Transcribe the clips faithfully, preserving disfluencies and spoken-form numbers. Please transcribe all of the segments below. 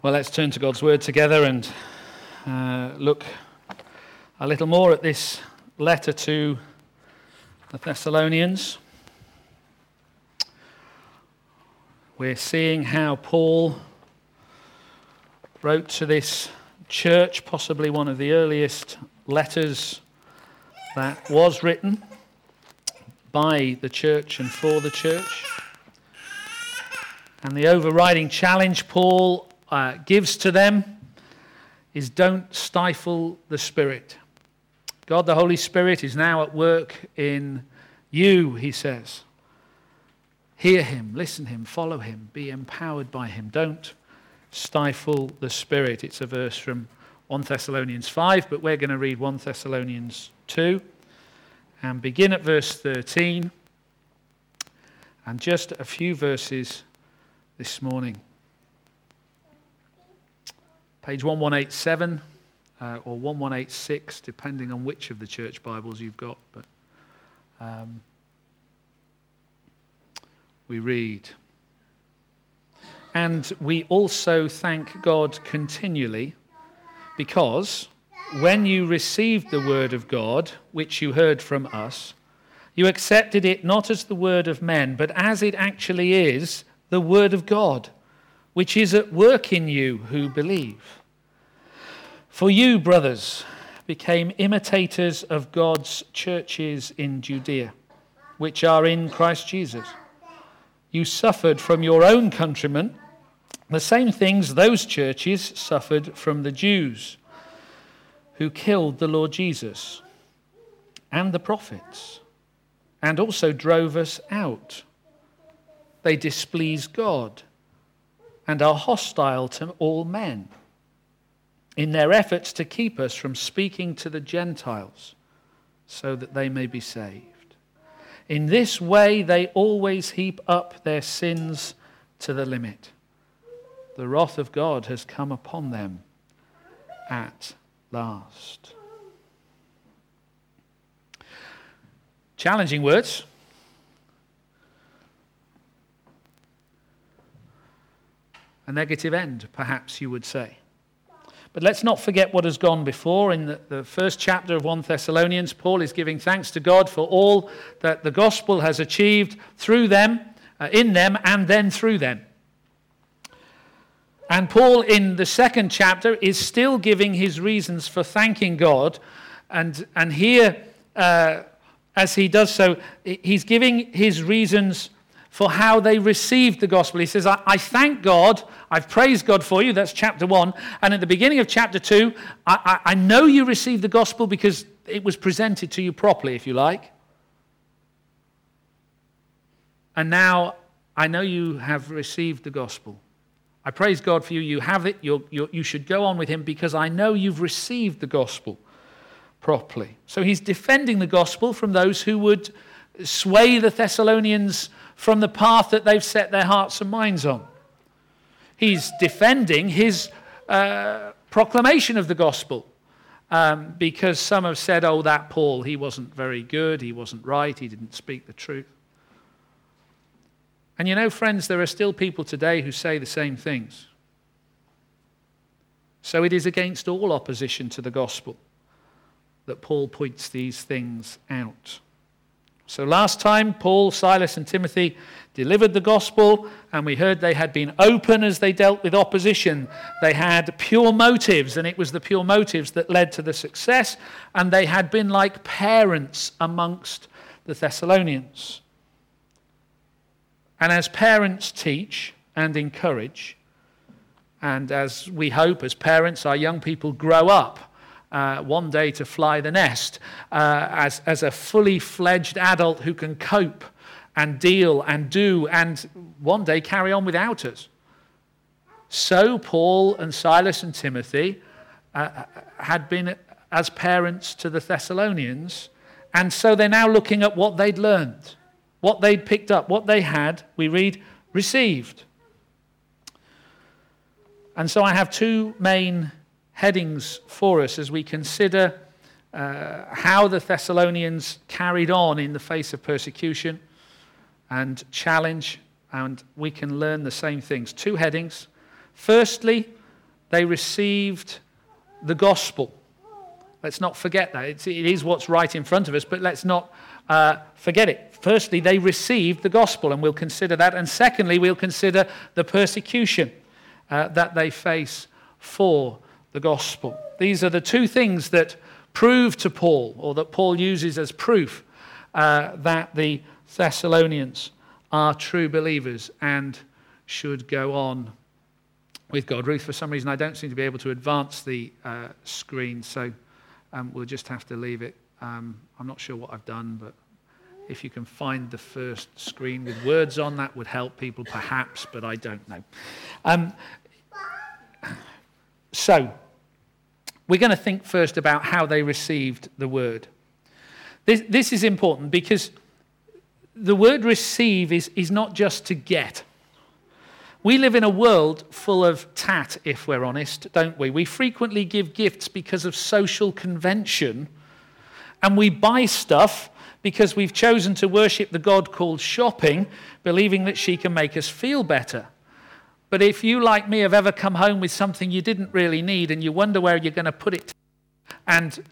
Well, let's turn to God's Word together and uh, look a little more at this letter to the Thessalonians. We're seeing how Paul wrote to this church, possibly one of the earliest letters that was written by the church and for the church. And the overriding challenge Paul uh, gives to them is don't stifle the Spirit. God the Holy Spirit is now at work in you, he says. Hear him, listen to him, follow him, be empowered by him. Don't stifle the Spirit. It's a verse from First Thessalonians five, but we're going to read First Thessalonians two and begin at verse thirteen and just a few verses this morning. Page eleven eighty-seven uh, or eleven eighty-six, depending on which of the church Bibles you've got. But um, we read, "And we also thank God continually, because when you received the word of God, which you heard from us, you accepted it not as the word of men, but as it actually is, the word of God, which is at work in you who believe. For you, brothers, became imitators of God's churches in Judea, which are in Christ Jesus. You suffered from your own countrymen the same things those churches suffered from the Jews, who killed the Lord Jesus and the prophets, and also drove us out. They displease God and are hostile to all men in their efforts to keep us from speaking to the Gentiles so that they may be saved. In this way they always heap up their sins to the limit. The wrath of God has come upon them at last." Challenging words. A negative end, perhaps you would say. But let's not forget what has gone before. In the, the first chapter of First Thessalonians, Paul is giving thanks to God for all that the gospel has achieved through them, uh, in them, and then through them. And Paul, in the second chapter, is still giving his reasons for thanking God. And, and here, uh, as he does so, he's giving his reasons for how they received the gospel. He says, I, I thank God, I've praised God for you. That's chapter one. And at the beginning of chapter two, I, I, I know you received the gospel because it was presented to you properly, if you like. And now I know you have received the gospel. I praise God for you. You have it. You're, you're, you should go on with him because I know you've received the gospel properly. So he's defending the gospel from those who would sway the Thessalonians from the path that they've set their hearts and minds on. He's defending his uh, proclamation of the gospel um, because some have said, oh, that Paul, he wasn't very good, he wasn't right, he didn't speak the truth. And you know, friends, there are still people today who say the same things. So it is against all opposition to the gospel that Paul points these things out. So last time, Paul, Silas, and Timothy delivered the gospel, and we heard they had been open as they dealt with opposition. They had pure motives, and it was the pure motives that led to the success, and they had been like parents amongst the Thessalonians. And as parents teach and encourage, and as we hope as parents our young people grow up uh, one day to fly the nest uh, as, as a fully fledged adult who can cope and deal and do and one day carry on without us. So Paul and Silas and Timothy uh, had been as parents to the Thessalonians, and so they're now looking at what they'd learned. What they'd picked up, what they had, we read, received. And so I have two main headings for us as we consider uh, how the Thessalonians carried on in the face of persecution and challenge, and we can learn the same things. Two headings. Firstly, they received the gospel. Let's not forget that. It's, it is what's right in front of us, but let's not uh, forget it. Firstly, they received the gospel, and we'll consider that. And secondly, we'll consider the persecution uh, that they face for the gospel. These are the two things that prove to Paul, or that Paul uses as proof, uh, that the Thessalonians are true believers and should go on with God. Ruth, for some reason, I don't seem to be able to advance the uh, screen, so um, we'll just have to leave it. Um, I'm not sure what I've done, but if you can find the first screen with words on, that would help people perhaps, but I don't know. Um, so, we're going to think first about how they received the word. This, this is important because the word receive is, is not just to get. We live in a world full of tat, if we're honest, don't we? We frequently give gifts because of social convention, and we buy stuff because we've chosen to worship the God called shopping, believing that she can make us feel better. But if you, like me, have ever come home with something you didn't really need and you wonder where you're going to put it, and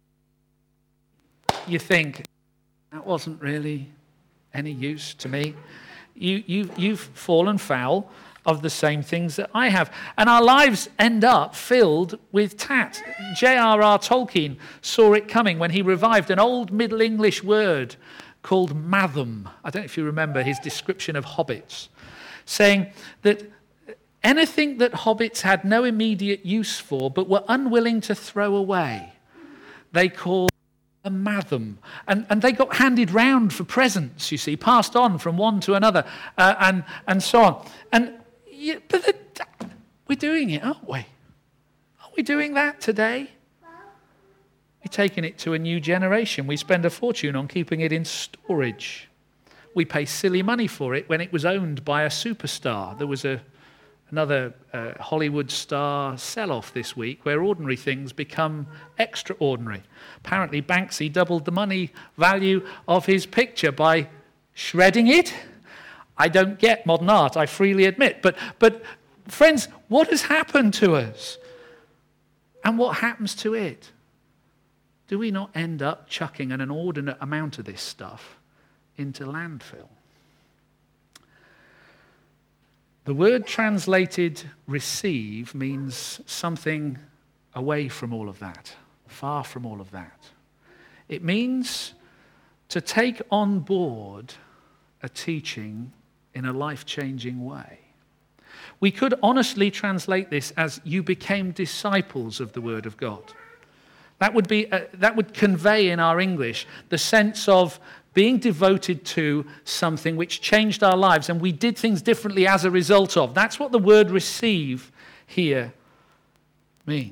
you think, that wasn't really any use to me, You, you, you've fallen foul of the same things that I have. And our lives end up filled with tat. J R R Tolkien saw it coming when he revived an old Middle English word called mathom. I don't know if you remember his description of hobbits, saying that anything that hobbits had no immediate use for but were unwilling to throw away, they called a mathom. And, and they got handed round for presents, you see, passed on from one to another, uh, and, and so on. And yeah, but the, we're doing it, aren't we? Are we doing that today? We're taking it to a new generation. We spend a fortune on keeping it in storage. We pay silly money for it when it was owned by a superstar. There was a Another uh, Hollywood star sell-off this week where ordinary things become extraordinary. Apparently Banksy doubled the money value of his picture by shredding it. I don't get modern art, I freely admit. But, but friends, what has happened to us? And what happens to it? Do we not end up chucking an inordinate amount of this stuff into landfill? The word translated receive means something away from all of that, far from all of that. It means to take on board a teaching in a life-changing way. We could honestly translate this as you became disciples of the Word of God. That would be uh, that would convey in our English the sense of being devoted to something which changed our lives, and we did things differently as a result of. That's what the word receive here means.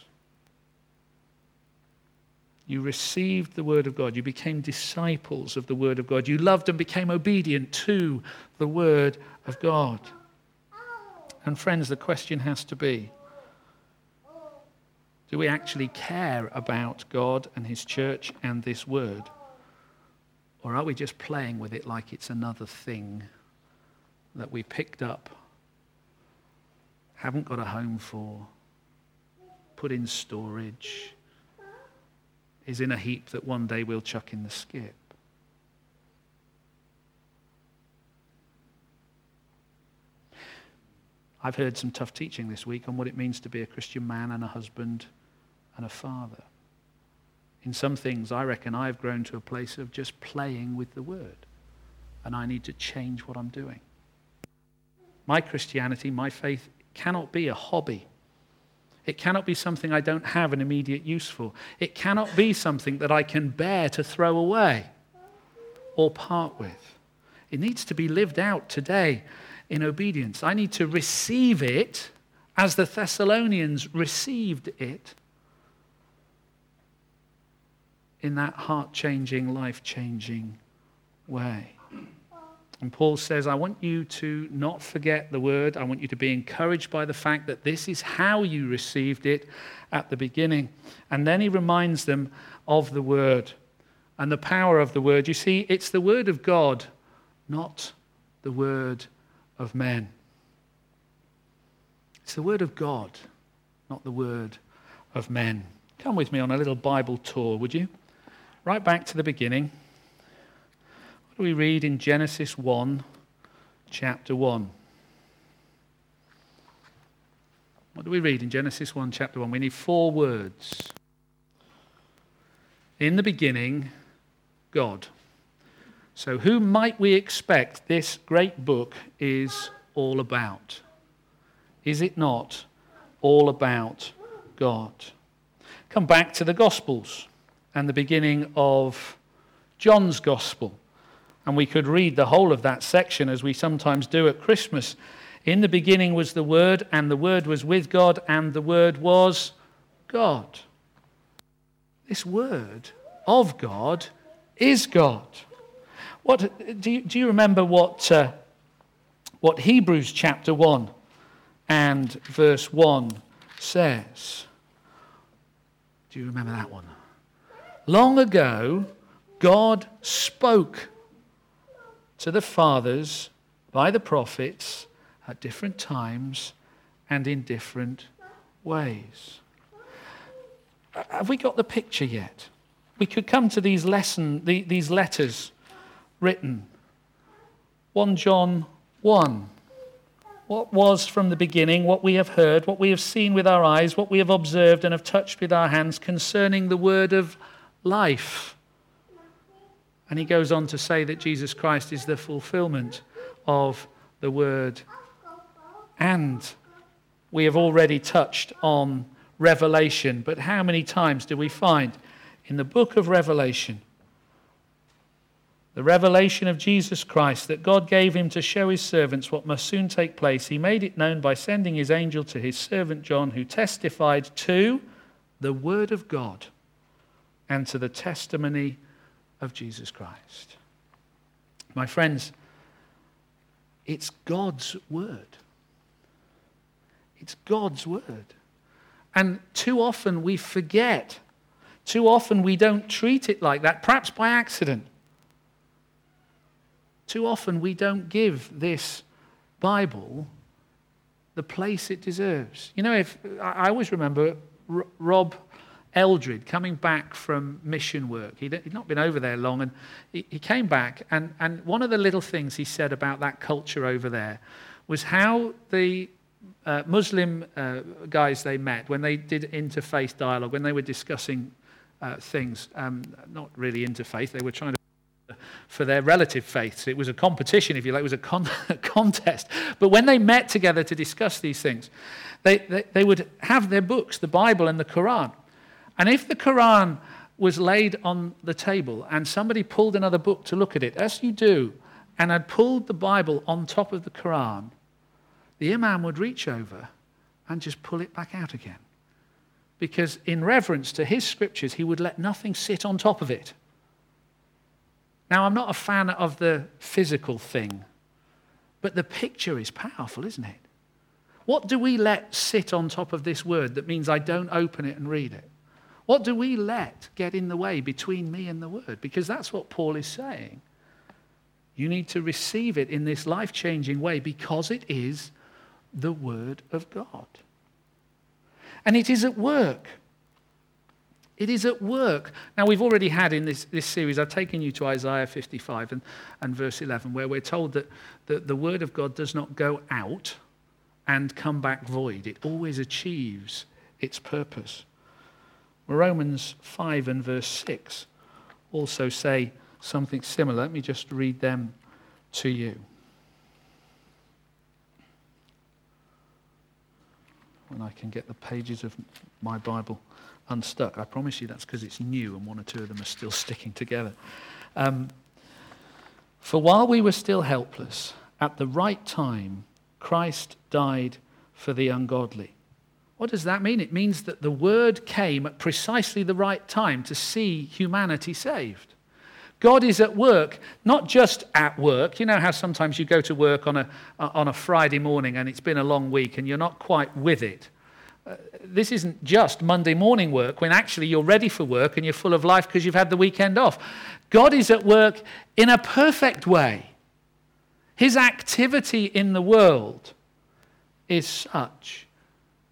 You received the word of God. You became disciples of the word of God. You loved and became obedient to the word of God. And friends, the question has to be, do we actually care about God and his church and this word? Or are we just playing with it like it's another thing that we picked up, haven't got a home for, put in storage, is in a heap that one day we'll chuck in the skip? I've heard some tough teaching this week on what it means to be a Christian man and a husband and a father. In some things, I reckon I've grown to a place of just playing with the word, and I need to change what I'm doing. My Christianity, my faith, cannot be a hobby. It cannot be something I don't have an immediate use for. It cannot be something that I can bear to throw away or part with. It needs to be lived out today in obedience. I need to receive it as the Thessalonians received it, in that heart-changing, life-changing way. And Paul says, I want you to not forget the word. I want you to be encouraged by the fact that this is how you received it at the beginning. And then he reminds them of the word and the power of the word. You see, it's the word of God, not the word of men. It's the word of God not the word of men. Come with me on a little Bible tour, would you? Right back to the beginning. What do we read in Genesis one, chapter one? What do we read in Genesis one, chapter one? We need four words. In the beginning, God. So who might we expect this great book is all about? Is it not all about God? Come back to the Gospels and the beginning of John's Gospel. And we could read the whole of that section as we sometimes do at Christmas. In the beginning was the Word, and the Word was with God, and the Word was God. This Word of God is God. What do you, do you remember what uh, what Hebrews chapter one and verse one says? Do you remember that one? Long ago, God spoke to the fathers by the prophets at different times and in different ways. Have we got the picture yet? We could come to these lesson, these letters written. First John one. What was from the beginning, what we have heard, what we have seen with our eyes, what we have observed and have touched with our hands concerning the word of life. And he goes on to say that Jesus Christ is the fulfillment of the word. And we have already touched on Revelation, but how many times do we find in the book of Revelation the revelation of Jesus Christ, that God gave him to show his servants what must soon take place? He made it known by sending his angel to his servant John, who testified to the word of God and to the testimony of Jesus Christ. My friends, it's God's word. It's God's word. And too often we forget. Too often we don't treat it like that, perhaps by accident. Too often we don't give this Bible the place it deserves. You know, if I always remember R- Rob Eldred coming back from mission work. He'd, he'd not been over there long, and he, he came back, and, and one of the little things he said about that culture over there was how the uh, Muslim uh, guys they met, when they did interfaith dialogue, when they were discussing uh, things, um, not really interfaith, they were trying to for their relative faiths. It was a competition, if you like. It was a, con- a contest. But when they met together to discuss these things, they, they, they would have their books, the Bible and the Quran. And if the Quran was laid on the table and somebody pulled another book to look at it, as you do, and had pulled the Bible on top of the Quran, the Imam would reach over and just pull it back out again. Because in reverence to his scriptures, he would let nothing sit on top of it. Now, I'm not a fan of the physical thing, but the picture is powerful, isn't it? What do we let sit on top of this word that means I don't open it and read it? What do we let get in the way between me and the word? Because that's what Paul is saying. You need to receive it in this life-changing way because it is the word of God. And it is at work. It is at work. Now, we've already had in this, this series, I've taken you to Isaiah fifty-five and, and verse eleven, where we're told that the, the word of God does not go out and come back void. It always achieves its purpose. Romans five and verse six also say something similar. Let me just read them to you. When I can get the pages of my Bible unstuck. I promise you that's because it's new and one or two of them are still sticking together. Um, For while we were still helpless, at the right time, Christ died for the ungodly. What does that mean? It means that the word came at precisely the right time to see humanity saved. God is at work, not just at work. You know how sometimes you go to work on a, on a Friday morning and it's been a long week and you're not quite with it. Uh, this isn't just Monday morning work when actually you're ready for work and you're full of life because you've had the weekend off. God is at work in a perfect way. His activity in the world is such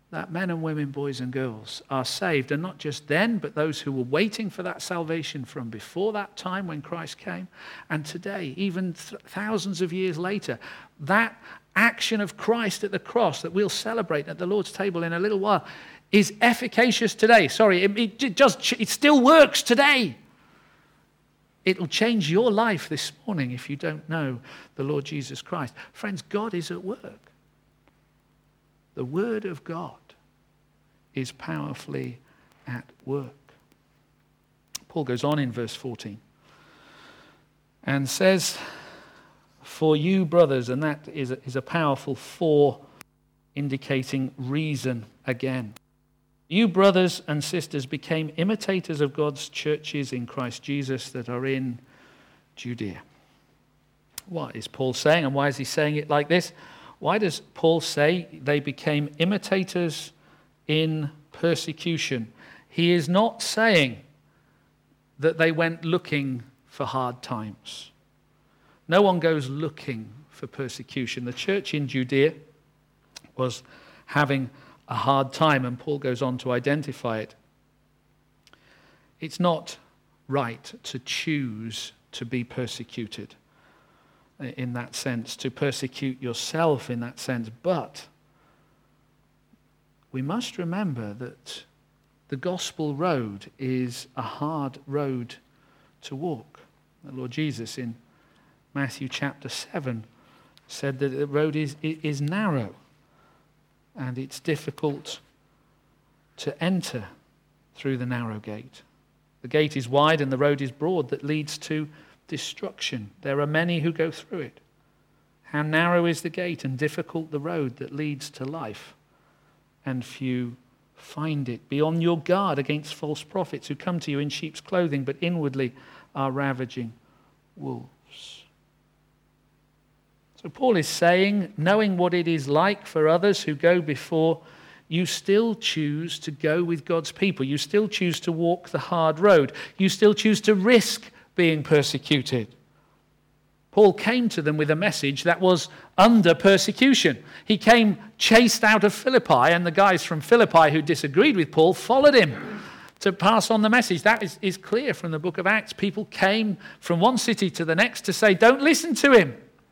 that men and women, boys and girls, are saved, and not just then, but those who were waiting for that salvation from before that time when Christ came, and today, even th- thousands of years later, that action of Christ at the cross that we'll celebrate at the Lord's table in a little while is efficacious today. Sorry, it, it just it still works today. It'll change your life this morning if you don't know the Lord Jesus Christ. Friends, God is at work. The Word of God is powerfully at work. Paul goes on in verse fourteen and says, for you, brothers, and that is a, is a powerful for indicating reason again. You, brothers and sisters, became imitators of God's churches in Christ Jesus that are in Judea. What is Paul saying, and why is he saying it like this? Why does Paul say they became imitators in persecution? He is not saying that they went looking for hard times. No one goes looking for persecution. The church in Judea was having a hard time, and Paul goes on to identify it. It's not right to choose to be persecuted in that sense, to persecute yourself in that sense, but we must remember that the gospel road is a hard road to walk. The Lord Jesus in Matthew chapter seven said that the road is, is narrow and it's difficult to enter through the narrow gate. The gate is wide and the road is broad that leads to destruction. There are many who go through it. How narrow is the gate and difficult the road that leads to life, and few find it. Be on your guard against false prophets who come to you in sheep's clothing, but inwardly are ravaging wolves. So Paul is saying, knowing what it is like for others who go before, you still choose to go with God's people. You still choose to walk the hard road. You still choose to risk being persecuted. Paul came to them with a message that was under persecution. He came chased out of Philippi, and the guys from Philippi who disagreed with Paul followed him to pass on the message. That is, is clear from the book of Acts. People came from one city to the next to say, don't listen to him.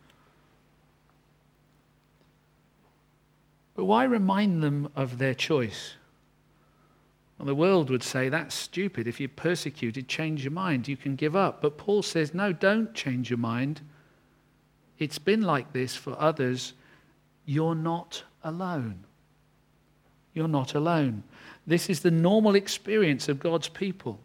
But why remind them of their choice? Well, the world would say, that's stupid. If you're persecuted, change your mind. You can give up. But Paul says, no, don't change your mind. It's been like this for others. You're not alone. You're not alone. This is the normal experience of God's people.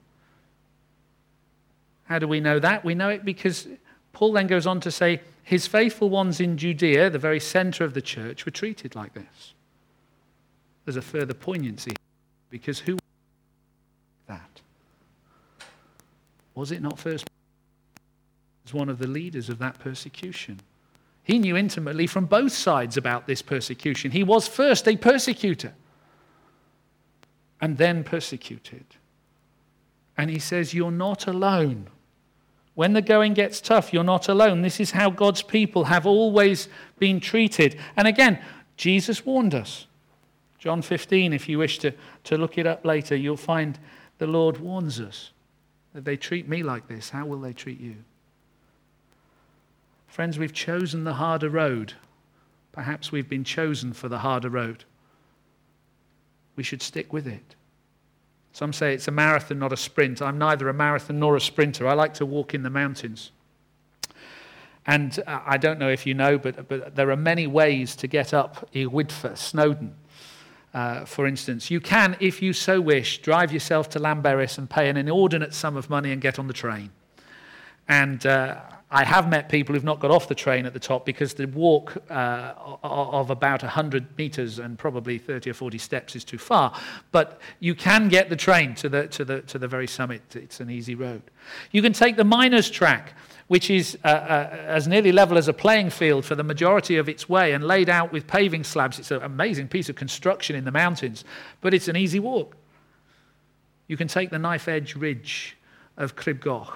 How do we know that? We know it because Paul then goes on to say, his faithful ones in Judea, the very center of the church, were treated like this. There's a further poignancy because who was that? Was it not first as one of the leaders of that persecution? He knew intimately from both sides about this persecution. He was first a persecutor and then persecuted. And he says, you're not alone. When the going gets tough, you're not alone. This is how God's people have always been treated. And again, Jesus warned us. John fifteen, if you wish to, to look it up later, you'll find the Lord warns us that they treat me like this. How will they treat you? Friends, we've chosen the harder road. Perhaps we've been chosen for the harder road. We should stick with it. Some say it's a marathon, not a sprint. I'm neither a marathon nor a sprinter. I like to walk in the mountains. And uh, I don't know if you know, but, but there are many ways to get up Iwidfa, Snowdon. Uh, for instance, you can, if you so wish, drive yourself to Llanberis and pay an inordinate sum of money and get on the train. And uh, I have met people who've not got off the train at the top because the walk uh, of about one hundred meters and probably thirty or forty steps is too far. But you can get the train to the to the to the very summit. It's an easy road. You can take the miners' track, which is uh, uh, as nearly level as a playing field for the majority of its way and laid out with paving slabs. It's an amazing piece of construction in the mountains, but it's an easy walk. You can take the knife-edge ridge of Cribgoch,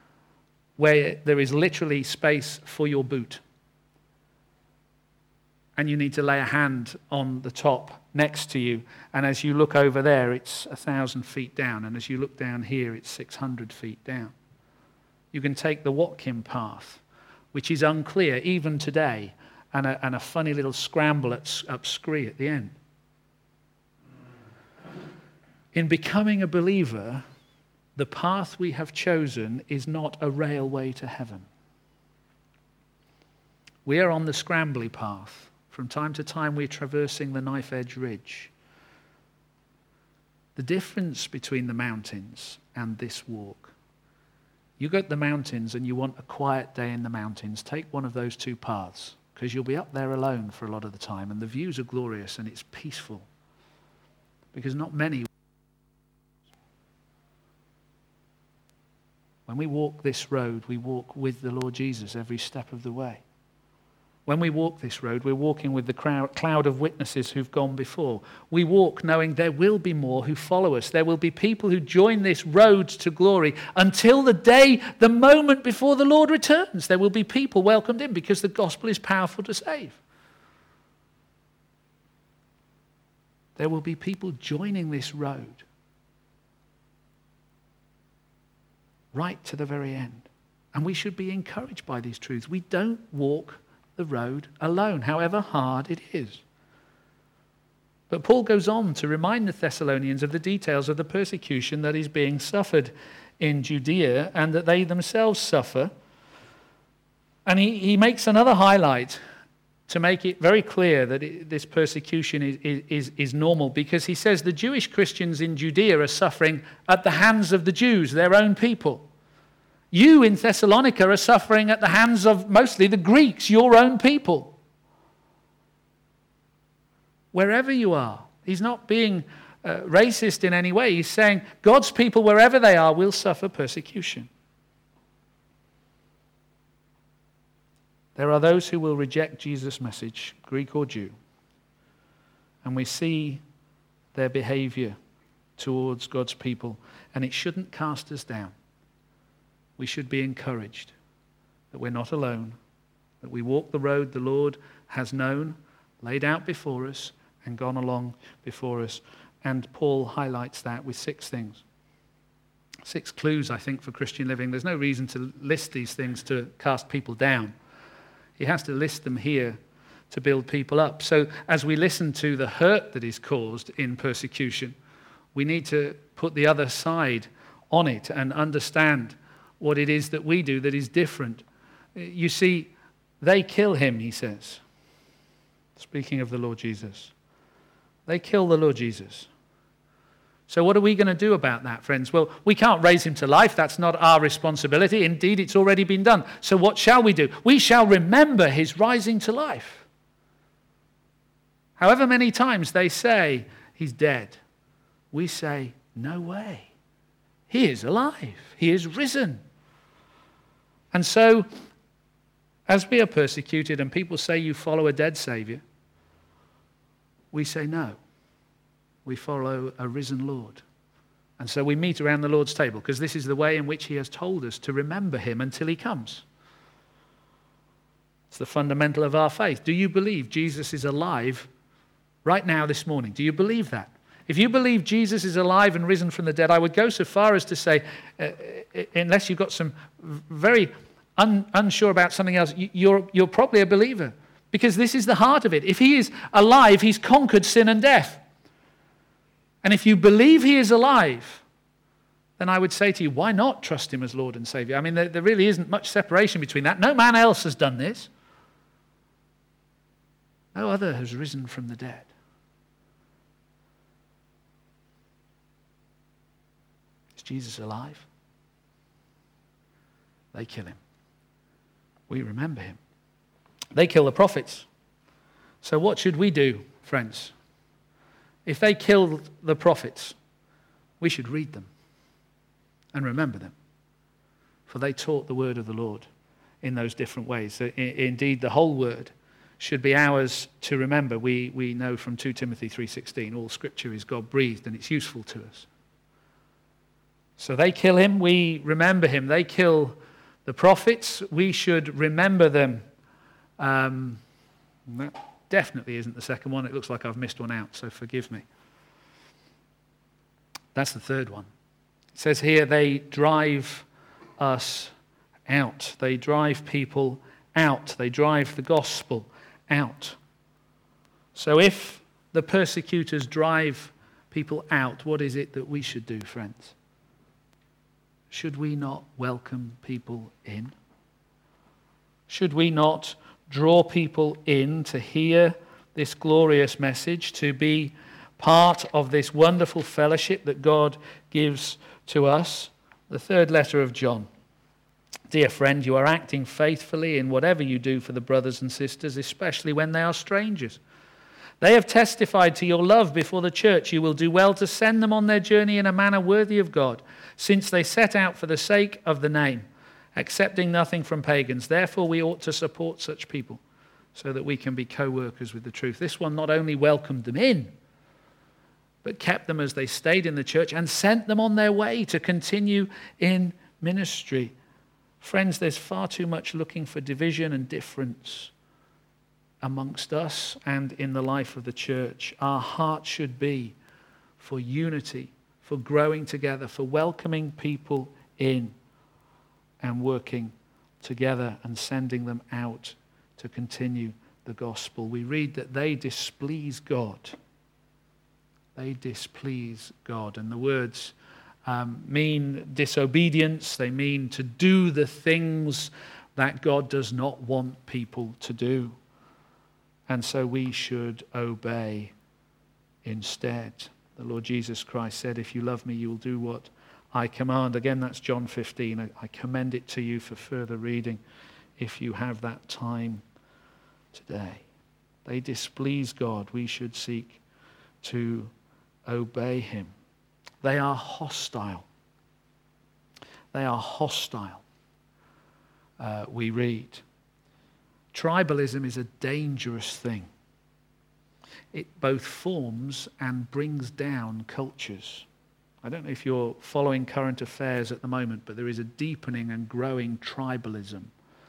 where there is literally space for your boot. and you need to lay a hand on the top next to you. And as you look over there, it's a thousand feet down. And as you look down here, it's six hundred feet down. You can take the Watkin path, which is unclear even today, and a, and a funny little scramble at, up Scree at the end. In becoming a believer, the path we have chosen is not a railway to heaven. We are on the scrambly path. From time to time, we're traversing the knife edge ridge. The difference between the mountains and this walk. You go to the mountains and you want a quiet day in the mountains, take one of those two paths, because you'll be up there alone for a lot of the time, and the views are glorious and it's peaceful. Because not many. When we walk this road, we walk with the Lord Jesus every step of the way. When we walk this road, we're walking with the crowd, cloud of witnesses who've gone before. We walk knowing there will be more who follow us. There will be people who join this road to glory until the day, the moment before the Lord returns. There will be people welcomed in because the gospel is powerful to save. There will be people joining this road right to the very end. And we should be encouraged by these truths. We don't walk the road alone, however hard it is. But Paul goes on to remind the Thessalonians of the details of the persecution that is being suffered in Judea and that they themselves suffer. And he, he makes another highlight to make it very clear that it, this persecution is, is, is normal, because he says the Jewish Christians in Judea are suffering at the hands of the Jews, their own people. You in Thessalonica are suffering at the hands of mostly the Greeks, your own people. Wherever you are, he's not being uh, racist in any way. He's saying God's people, wherever they are, will suffer persecution. There are those who will reject Jesus' message, Greek or Jew. And we see their behavior towards God's people, and it shouldn't cast us down. We should be encouraged that we're not alone, that we walk the road the Lord has known, laid out before us, and gone along before us. And Paul highlights that with six things. Six clues, I think, for Christian living. There's no reason to list these things to cast people down. He has to list them here to build people up. So as we listen to the hurt that is caused in persecution, we need to put the other side on it and understand what it is that we do that is different. You see, they kill him, he says. Speaking of the Lord Jesus. They kill the Lord Jesus. So what are we going to do about that, friends? Well, we can't raise him to life. That's not our responsibility. Indeed, it's already been done. So what shall we do? We shall remember his rising to life. However many times they say he's dead, we say, no way. He is alive. He is risen. And so, as we are persecuted and people say you follow a dead Savior, we say no. We follow a risen Lord. And so we meet around the Lord's table because this is the way in which he has told us to remember him until he comes. It's the fundamental of our faith. Do you believe Jesus is alive right now this morning? Do you believe that? If you believe Jesus is alive and risen from the dead, I would go so far as to say, uh, unless you've got some very un, unsure about something else, you're, you're probably a believer. Because this is the heart of it. If he is alive, he's conquered sin and death. And if you believe he is alive, then I would say to you, why not trust him as Lord and Savior? I mean, there, there really isn't much separation between that. No man else has done this. No other has risen from the dead. Is Jesus alive? They kill him. We remember him. They kill the prophets. So what should we do, friends? If they killed the prophets, we should read them and remember them. For they taught the word of the Lord in those different ways. Indeed, the whole word should be ours to remember. We, we know from Second Timothy three sixteen, all scripture is God-breathed and it's useful to us. So they kill him, we remember him. They kill the prophets, we should remember them. Um, definitely isn't the second one. It looks like I've missed one out, so forgive me. That's the third one. It says here, they drive us out. They drive people out. They drive the gospel out. So if the persecutors drive people out, what is it that we should do, friends? Should we not welcome people in? Should we not draw people in to hear this glorious message, to be part of this wonderful fellowship that God gives to us? The third letter of John. Dear friend, you are acting faithfully in whatever you do for the brothers and sisters, especially when they are strangers. They have testified to your love before the church. You will do well to send them on their journey in a manner worthy of God, since they set out for the sake of the name, accepting nothing from pagans. Therefore, we ought to support such people so that we can be co-workers with the truth. This one not only welcomed them in, but kept them as they stayed in the church and sent them on their way to continue in ministry. Friends, there's far too much looking for division and difference amongst us and in the life of the church. Our heart should be for unity, for growing together, for welcoming people in and working together and sending them out to continue the gospel. We read that they displease God. They displease God. And the words um, mean disobedience. They mean to do the things that God does not want people to do. And so we should obey instead. The Lord Jesus Christ said, if you love me, you will do what I command. Again, that's John fifteen. I, I commend it to you for further reading if you have that time today. They displease God. We should seek to obey him. They are hostile. They are hostile, uh, we read. Tribalism is a dangerous thing. It both forms and brings down cultures. I don't know if you're following current affairs at the moment, but there is a deepening and growing tribalism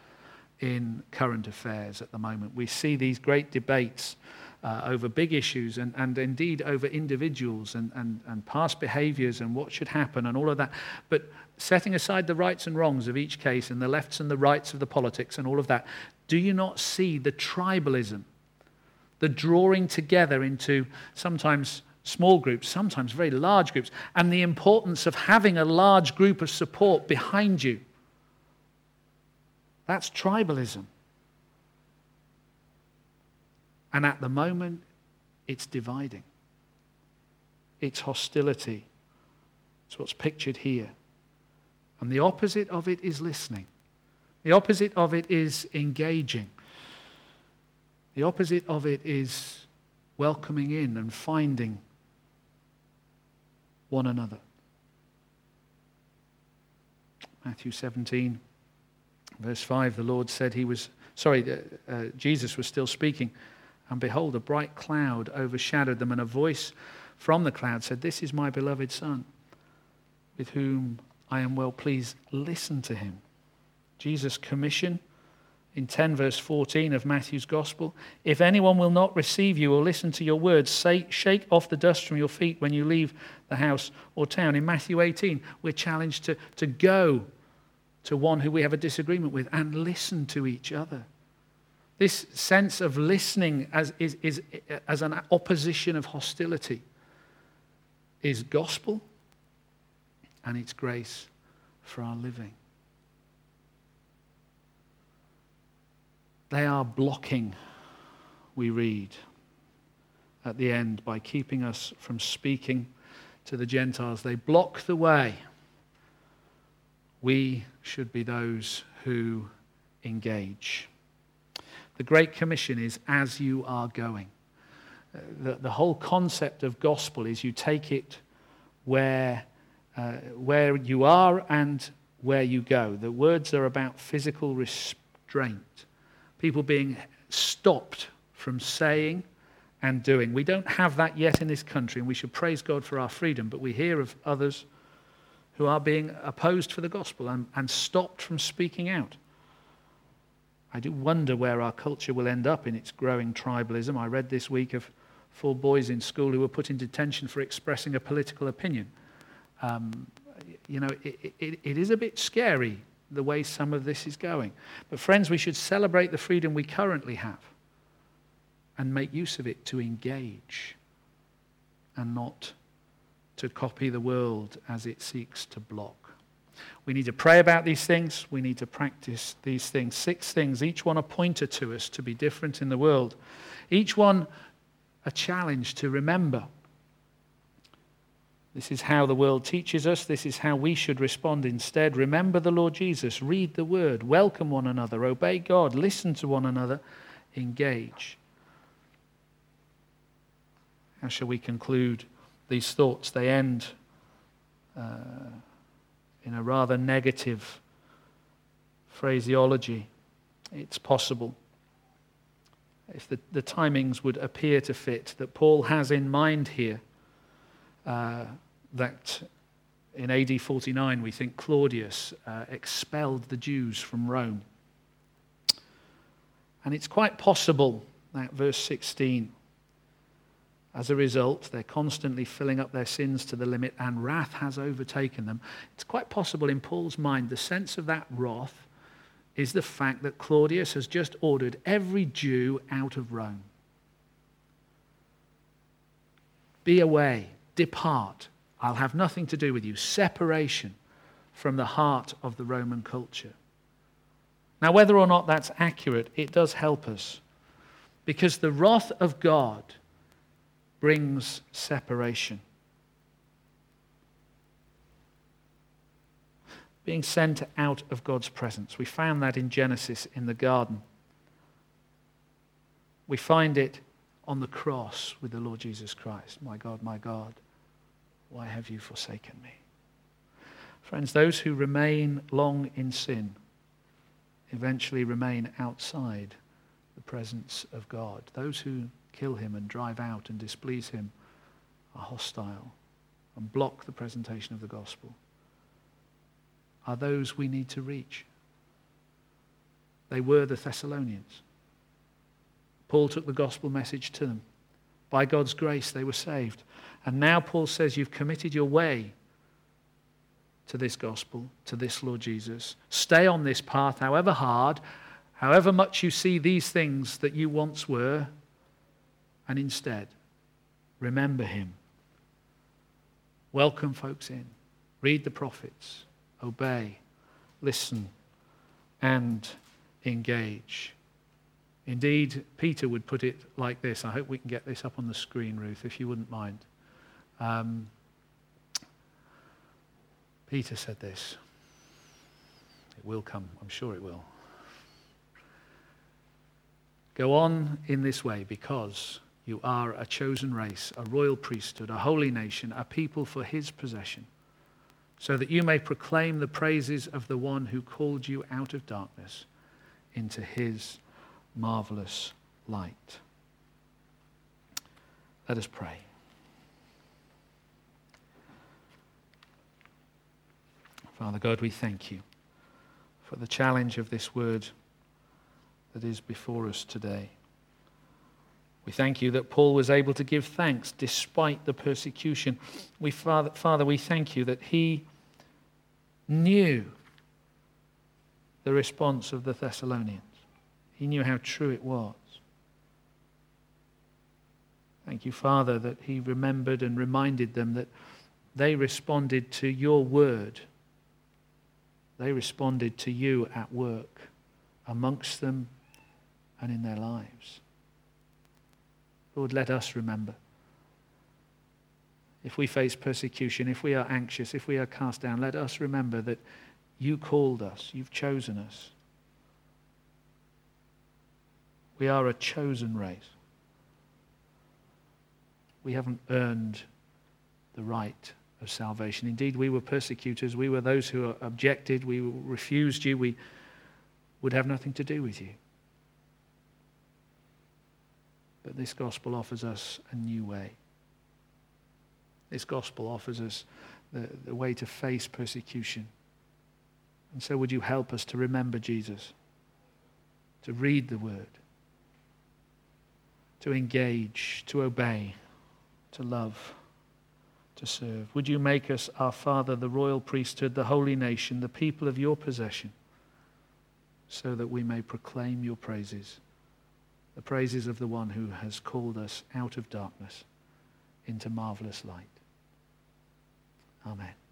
in current affairs at the moment. We see these great debates uh, over big issues and, and indeed over individuals and, and, and past behaviors and what should happen and all of that. But setting aside the rights and wrongs of each case and the lefts and the rights of the politics and all of that, do you not see the tribalism, the drawing together into sometimes small groups, sometimes very large groups, and the importance of having a large group of support behind you? That's tribalism. And at the moment, it's dividing. It's hostility. It's what's pictured here. And the opposite of it is listening. The opposite of it is engaging. The opposite of it is welcoming in and finding one another. Matthew seventeen, verse five, the Lord said he was, sorry, uh, uh, Jesus was still speaking, and behold, a bright cloud overshadowed them, and a voice from the cloud said, this is my beloved Son, with whom I am well pleased. Listen to him. Jesus' commission in ten verse fourteen of Matthew's Gospel. If anyone will not receive you or listen to your words, say, shake off the dust from your feet when you leave the house or town. In Matthew eighteen, we're challenged to, to go to one who we have a disagreement with and listen to each other. This sense of listening as, is, is, as an opposition of hostility is gospel, and it's grace for our living. They are blocking, we read at the end, by keeping us from speaking to the Gentiles. They block the way. We should be those who engage. The Great Commission is as you are going. The, the whole concept of gospel is you take it where, uh, where you are and where you go. The words are about physical restraint. People being stopped from saying and doing. We don't have that yet in this country, and we should praise God for our freedom, but we hear of others who are being opposed for the gospel and, and stopped from speaking out. I do wonder where our culture will end up in its growing tribalism. I read this week of four boys in school who were put in detention for expressing a political opinion. Um, you know, it, it, it is a bit scary the way some of this is going. But friends, we should celebrate the freedom we currently have and make use of it to engage and not to copy the world as it seeks to block. We need to pray about these things. We need to practice these things. Six things, each one a pointer to us to be different in the world. Each one a challenge to remember. This is how the world teaches us. This is how we should respond instead. Remember the Lord Jesus. Read the word. Welcome one another. Obey God. Listen to one another. Engage. How shall we conclude these thoughts? They end uh, in a rather negative phraseology. It's possible, if the, the timings would appear to fit, that Paul has in mind here uh, that in A D forty-nine we think Claudius uh, expelled the Jews from Rome. And it's quite possible that verse sixteen, as a result, they're constantly filling up their sins to the limit and wrath has overtaken them. It's quite possible in Paul's mind the sense of that wrath is the fact that Claudius has just ordered every Jew out of Rome. Be away, depart, I'll have nothing to do with you. Separation from the heart of the Roman culture. Now, whether or not that's accurate, it does help us, because the wrath of God brings separation. Being sent out of God's presence. We found that in Genesis in the garden. We find it on the cross with the Lord Jesus Christ. My God, my God, why have you forsaken me? Friends, those who remain long in sin eventually remain outside the presence of God. Those who kill him and drive out and displease him are hostile and block the presentation of the gospel. Are those we need to reach. They were the Thessalonians. Paul took the gospel message to them. By God's grace, they were saved. And now Paul says, you've committed your way to this gospel, to this Lord Jesus. Stay on this path, however hard, however much you see these things that you once were, and instead, remember him. Welcome folks in. Read the prophets. Obey, listen, and engage. Indeed, Peter would put it like this. I hope we can get this up on the screen, Ruth, if you wouldn't mind. Um, Peter said this. It will come. I'm sure it will. Go on in this way because you are a chosen race, a royal priesthood, a holy nation, a people for his possession, so that you may proclaim the praises of the one who called you out of darkness into his marvelous light. Let us pray. Father God, we thank you for the challenge of this word that is before us today. We thank you that Paul was able to give thanks despite the persecution. We, Father, Father, we thank you that he knew the response of the Thessalonians. He knew how true it was. Thank you, Father, that he remembered and reminded them that they responded to your word. They responded to you at work amongst them and in their lives. Lord, let us remember. If we face persecution, if we are anxious, if we are cast down, let us remember that you called us, you've chosen us. We are a chosen race. We haven't earned the right of salvation. Indeed, we were persecutors. We were those who objected. We refused you. We would have nothing to do with you. But this gospel offers us a new way. This gospel offers us the, the way to face persecution. And so would you help us to remember Jesus? to read the word, to engage, to obey, to love, to serve. Would you make us, our Father, the royal priesthood, the holy nation, the people of your possession, so that we may proclaim your praises, the praises of the one who has called us out of darkness into marvelous light. Amen.